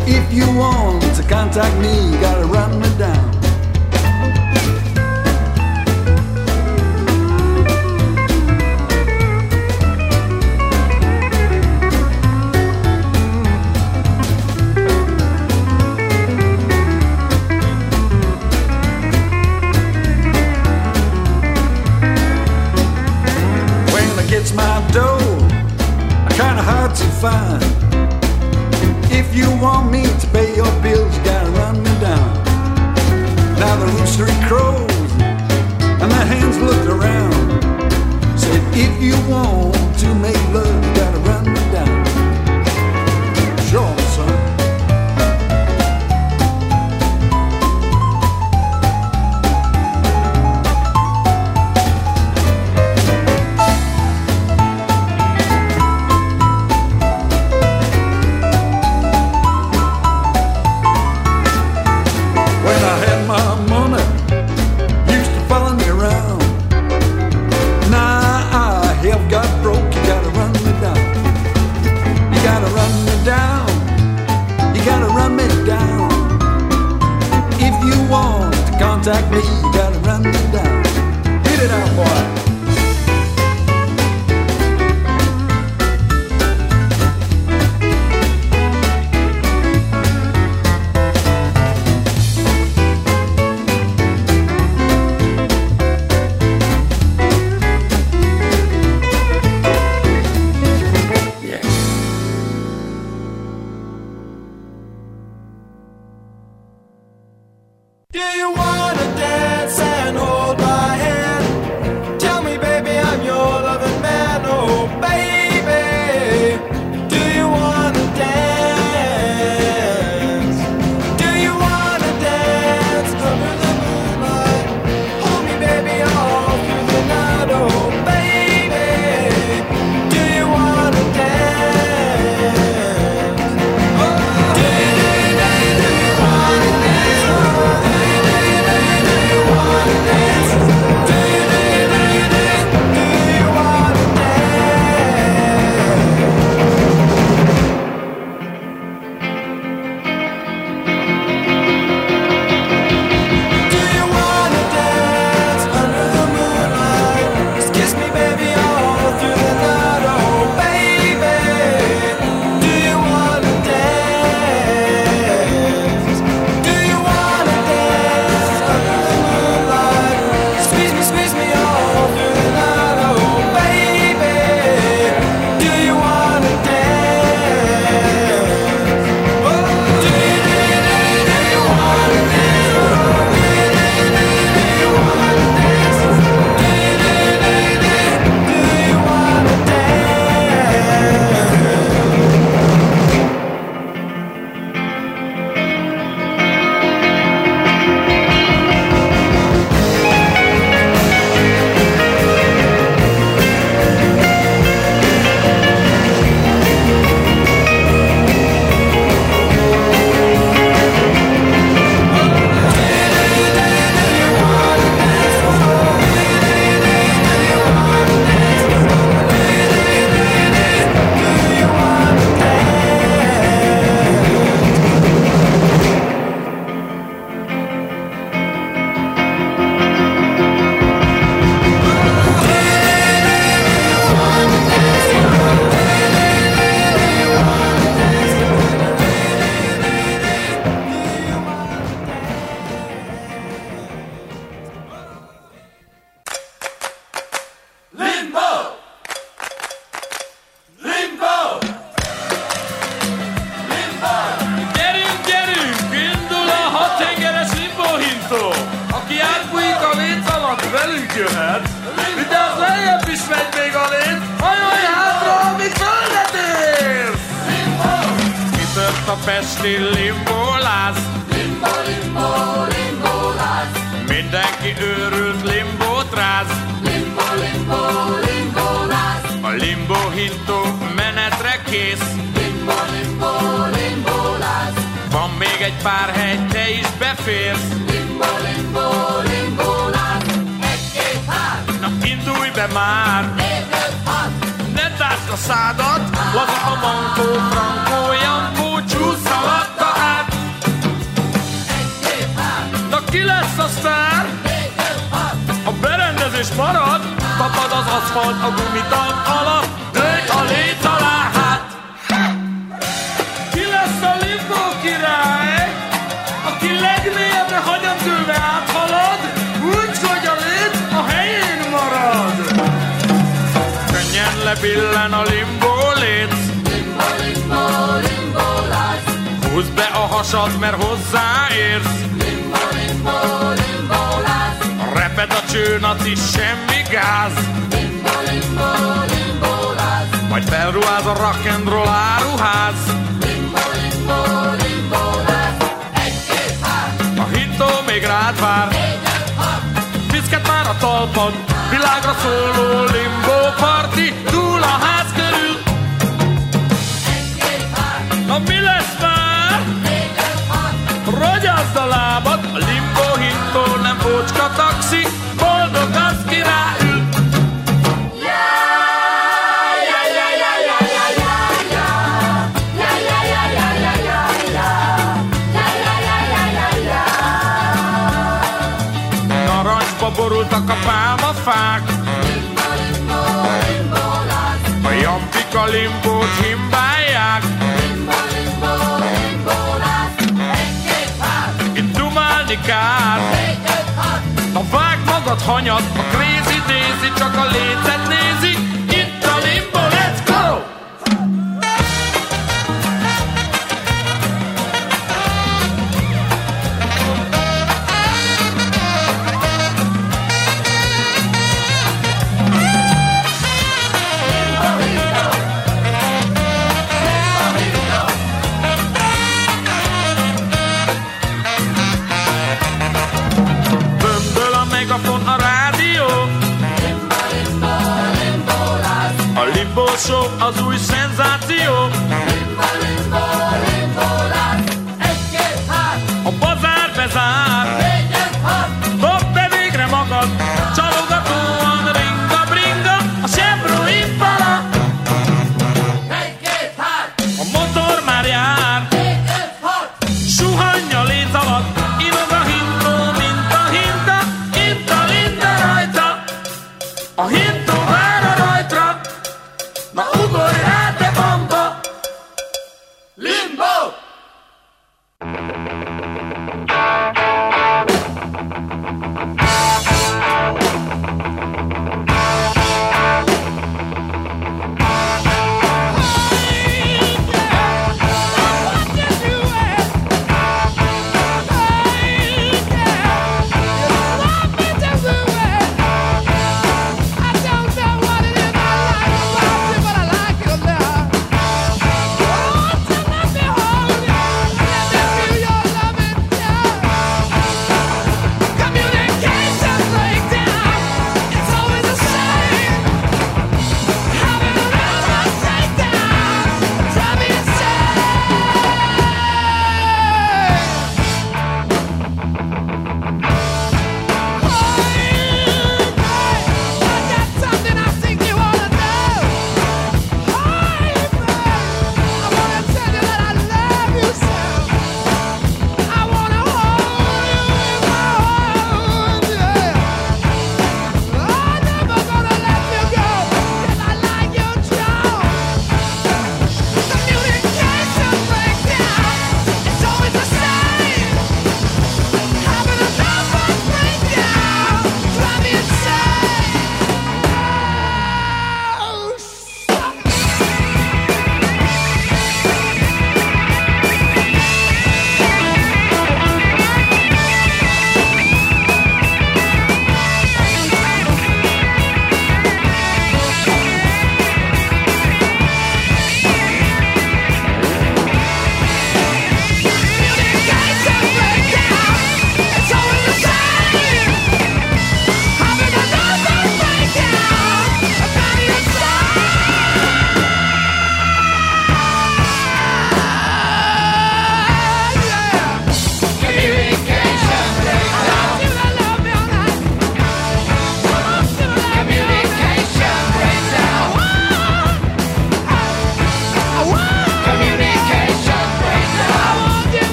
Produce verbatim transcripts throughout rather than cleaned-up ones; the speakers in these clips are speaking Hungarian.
If you want to contact me, you gotta run me down. It's my dough, kinda hard to find. If you want me to pay your bills, you gotta run me down. Now the rooster he crows, and the hens looked around. Said if you want to make love, you gotta run me down. Sure, son. Contact me, you gotta run me down. Hit it out, boy. velünk jöhet, de az lejjebb is megy még a lét, hajolj hátra, amíg földet érsz! Kitört a pesti limbóláz, limbo, limbo, limbóláz. Mindenki őrült limbót ráz, limbo, limbo, limbóláz. A limbo hintó menetre kész, limbo, limbo, limbóláz. Van még egy pár hely, te is beférsz, limbo, limbo, limbóláz. Egy-két hát, na indulj be már, négy-öt hat, ne tásd a szádat, laza a mankó, frankó, jankó, csúsz alatta aszfalt a gumitank alatt, nőj a léc alá hát. Ki lesz a limbo király, aki legmélyebbre hagyomtőve áthalad, úgy, hogy a léc a helyén marad. Könnyen lebillen a limbo léc, Limbo, limbo, limbo láz. húzd be a hasad, mert hozzáérsz. Limbo, limbo, limbo láz. Reped a csőnaci, semmi gáz. Limbo, limbo, limbo láz. Majd felruház a rock'n'roll áruház. Limbo, limbo, limbo láz. Egy-két hát, A hintó még rád vár, négy-öt hat. piszket már a talpad, világra szóló limbo parti, túl a ház körül. Egy-két hát, Na mi lesz már? négy-öt hat. Rogyazd a lábad, a limbo hintó nem bocska taxi, boldog az ki ráül. Narancsba borultak a pálmafák, Limbo, limbo, limbo láz. a jampik a limbót himbálják. Limbo, limbo, limbo láz. Egy-két hát, Itt dumálni kár, négy-öt hat. na vágd magad hanyat, a crazy daisy csak a lécet nézi. Itt a limbo, let's go! Bömböl a megafon, a rádió, Limbo, limbo,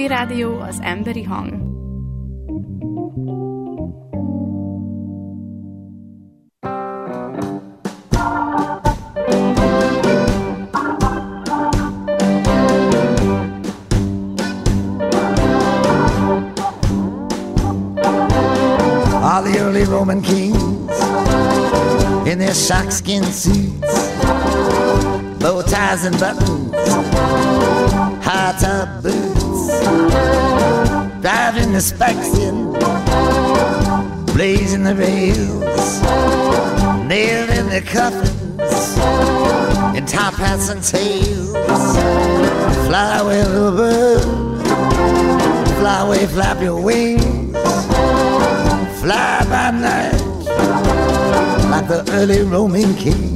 Rádió az emberi hang. All the early Roman kings in their sharkskin suits, bow ties and buttons, high top boots, driving the spikes in, blazing the rails, nailed in their coffins, in top hats and tails. Fly away, little bird, fly away, flap your wings, fly by night like the early Roman kings.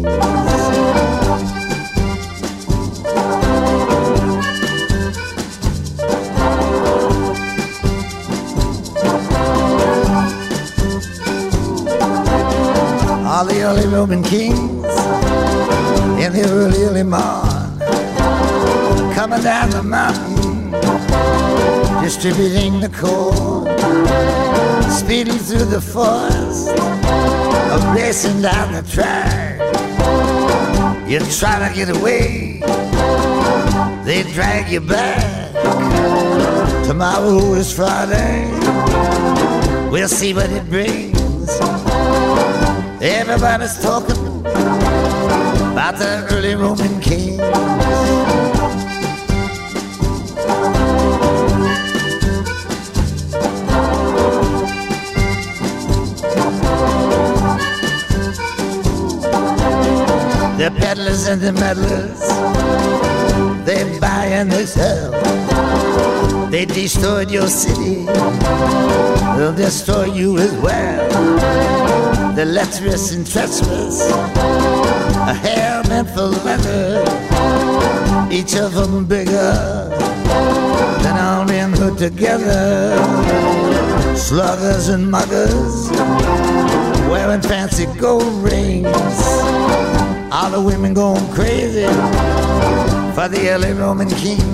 All the early Roman kings in the early, early morn, coming down the mountain, distributing the corn, speeding through the forest, or racing down the track. You try to get away, they drag you back. Tomorrow is Friday, we'll see what it brings. Everybody's talking about the early Roman kings. The peddlers and the meddlers, they buy and they sell. They destroyed your city, they'll destroy you as well. The lecherous and treacherous, a hair meant for leather, each of them bigger than all them put together. Sluggers and muggers, wearing fancy gold rings, all the women going crazy for the early Roman king.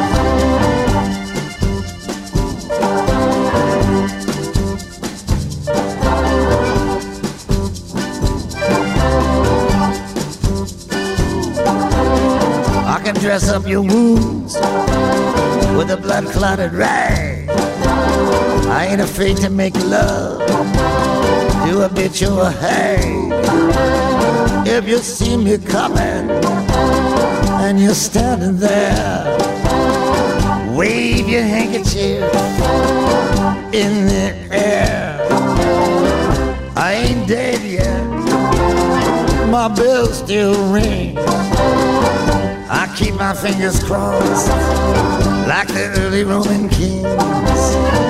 I can dress up your wounds with a blood-clotted rag. I ain't afraid to make love to a bitch or a hag. If you see me coming and you're standing there, wave your handkerchief in the air. I ain't dead yet, my bell still rings. I keep my fingers crossed like the early Roman kings.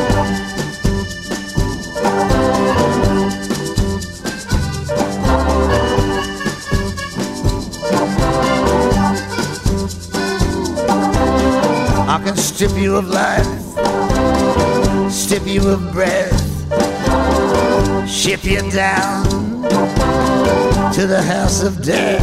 I can strip you of life, strip you of breath, ship you down to the house of death.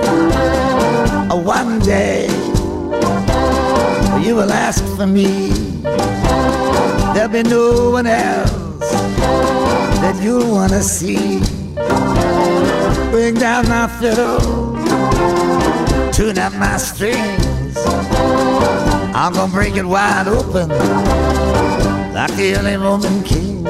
One day you will ask for me, there'll be no one else that you'll want to see. Bring down my fiddle, tune up my strings, I'm gonna break it wide open like the early Roman kings.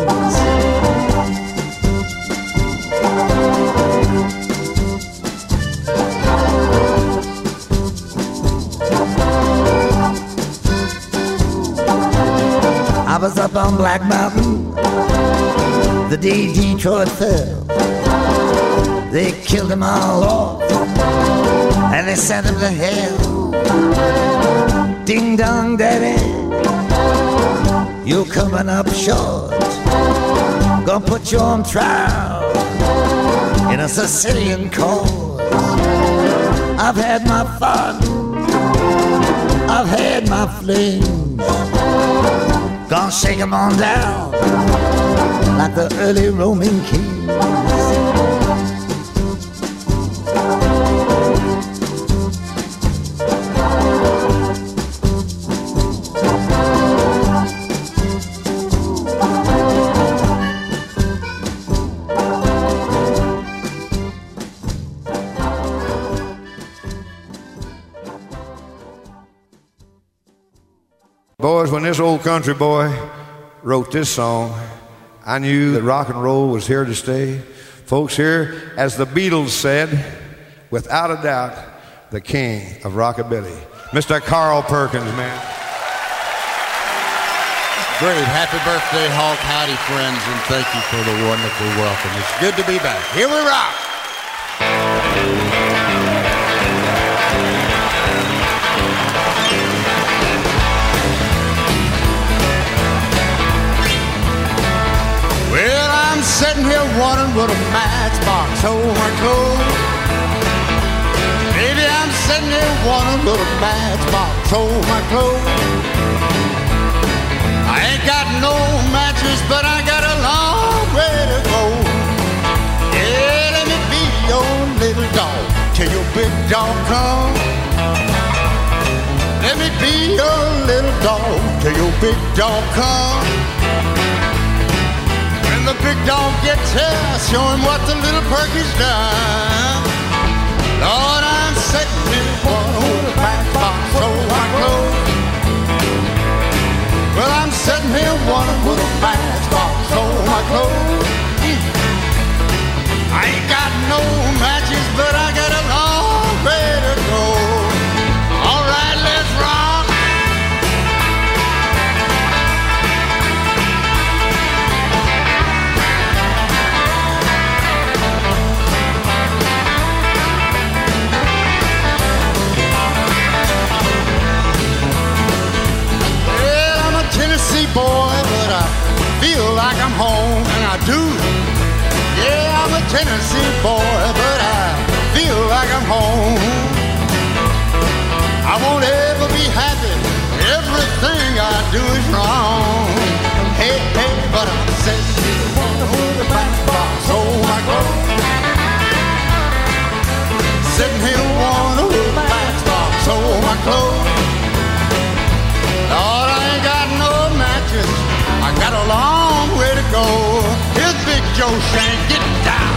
I was up on Black Mountain the day Detroit fell. They killed them all off and they sent them to hell. Ding dong daddy, you're coming up short. Gonna put you on trial in a Sicilian court. I've had my fun, I've had my flings. Gonna shake 'em on down like the early Roman kings. Boys, when this old country boy wrote this song, I knew that rock and roll was here to stay. Folks, here, as the Beatles said, without a doubt, the king of rockabilly, Mister Carl Perkins, man. Great. Happy birthday, Hawk. Howdy, friends, and thank you for the wonderful welcome. It's good to be back. Here we rock. Well, I'm sitting here wondering what a matchbox hold my clothes. Baby, I'm sitting here wondering what a matchbox hold my clothes. I ain't got no mattress, but I got a long way to go. Yeah, let me be your little dog till your big dog comes. Let me be your little dog till your big dog comes. When the big dog gets here, show him what the little Perky's done. Lord, I'm sitting in one with a matchbox hold my clothes. Well, I'm sitting here wondering with a matchbox hold my clothes. I ain't got no matches, but I got a long way to go. All right, let's rock. Tennessee boy, but I feel like I'm home, and I do. Yeah, I'm a Tennessee boy, but I feel like I'm home. I won't ever be happy, everything I do is wrong. Hey, hey, but I'm sitting here wondering with a matchbox hold my clothes. Sitting here wondering with a matchbox hold my clothes. Lord, I ain't got no matches. I got a long way to go. Here's Big Joe Shank, get down.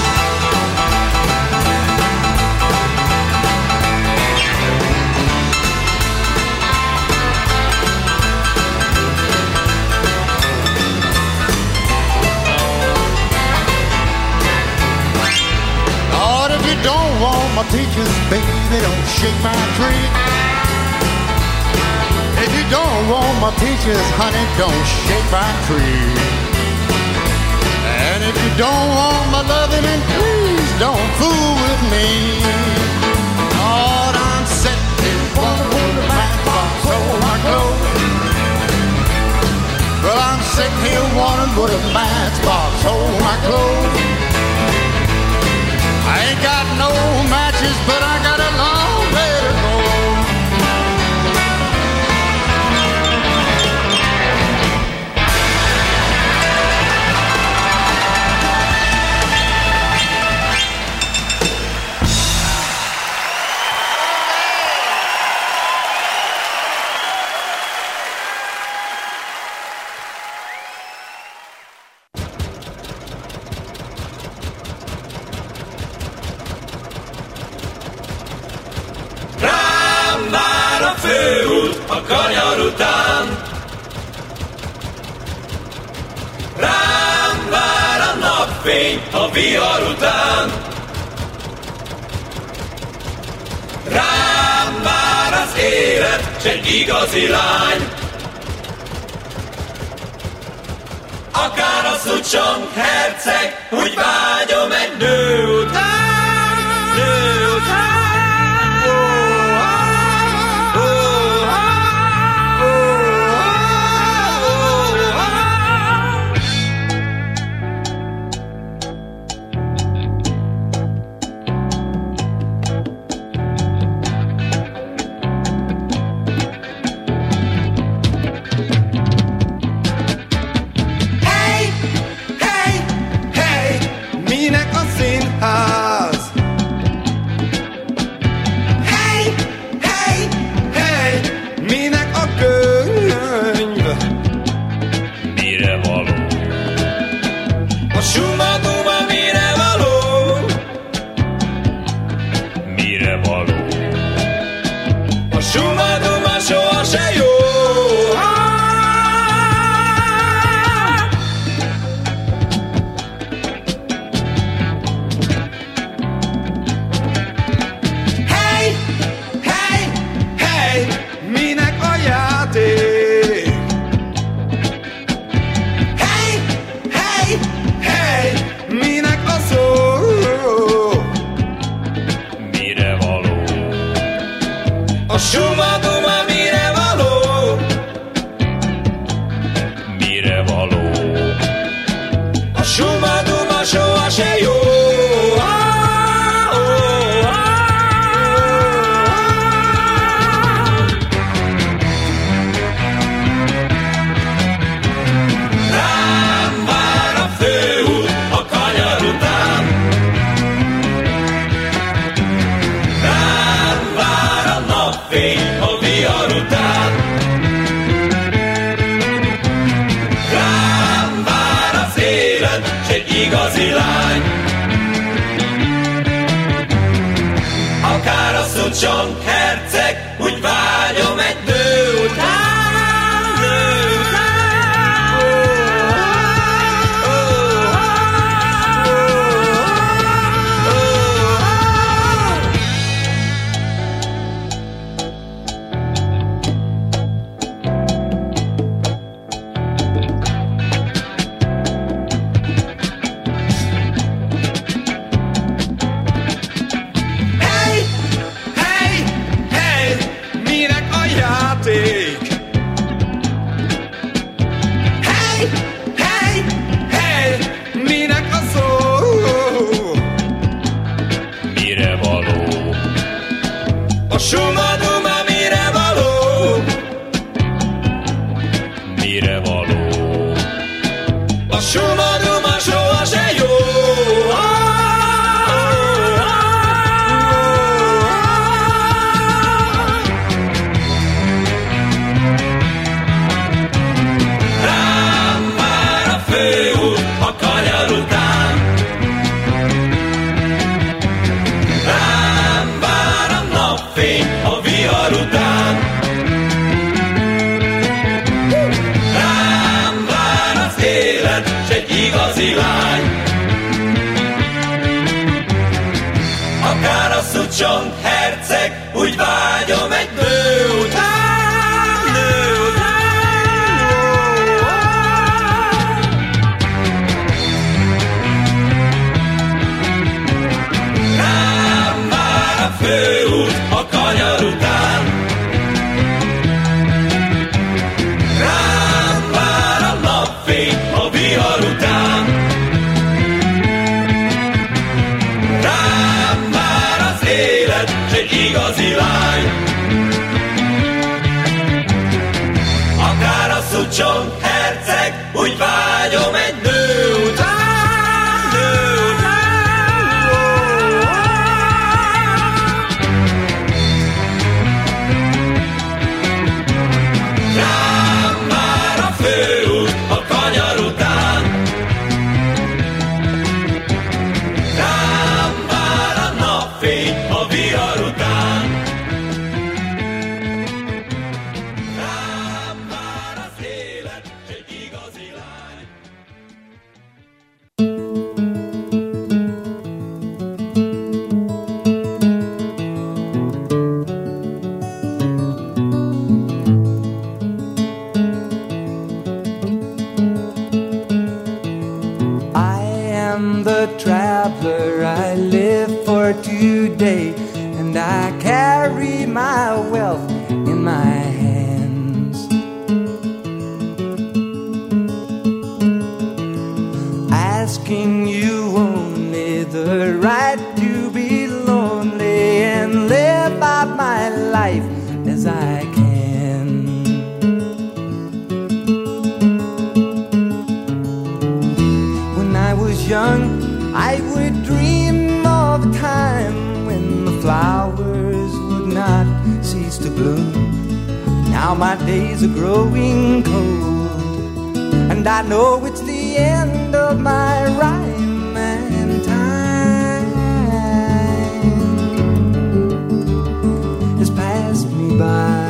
Lord, if you don't want my peaches, baby, don't shake my tree. If you don't want my peaches, honey, don't shake my tree. And if you don't want my loving, then please don't fool with me. Lord, I'm sitting here wondering with a matchbox hold my clothes. Well, I'm sitting here wondering with a matchbox hold my clothes. I ain't got no matches, but I got a long way to go. A kanyar után rám vár a napfény a vihar után. Rám vár az élet, s egy igazi lány. Akár a szucsong herceg, úgy vágyom egy nő után, nő után. Szucson herceg, úgy vágyom egy nő után, nő után. Oh, oh, Hey, hey, hey, minek a játék? Hey, hey, hey, minek a szó? Mire való? A suma-duma mire való? Mire való? A suma-duma soha se jó. Rám vár a főút a kanyar után. Rám vár a napfény a vihar után. Rám vár az élet, s egy igazi lány. Akár a Szucson herceg, úgy vágyom egy nő után, nő után. Rám vár a főút a kanyar után. Rám vár a napfény a vihar után. Rám vár az élet, s egy igazi lány. Akár a Szucson herceg, úgy vágyom egy nő után, nő után. Rám vár a főút a kanyar után. Rám vár a napfény a vihar után. Rám vár az élet, s egy igazi lány. I am the traveler, I live for today, and I carry my wealth in my hands. Asking you only the right to be lonely and live out my life as I can. When I was young, I would dream of a time when the flowers would not cease to bloom. Now my days are growing cold, and I know it's the end of my rhyme, and time has passed me by.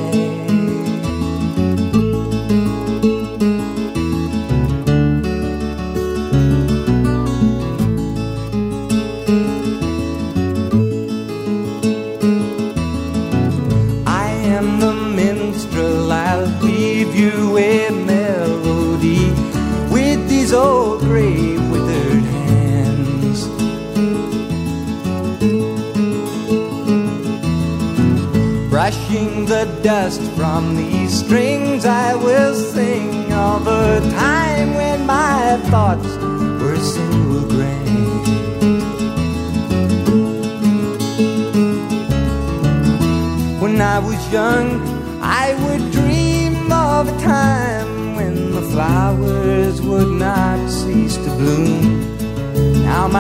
I am the minstrel, I'll leave you a melody with these old gray withered hands. Brushing the dust from these strings, I will sing of a time when my thoughts were so grand. When I was young, I would dream of a time when the flowers would not cease to bloom. Now my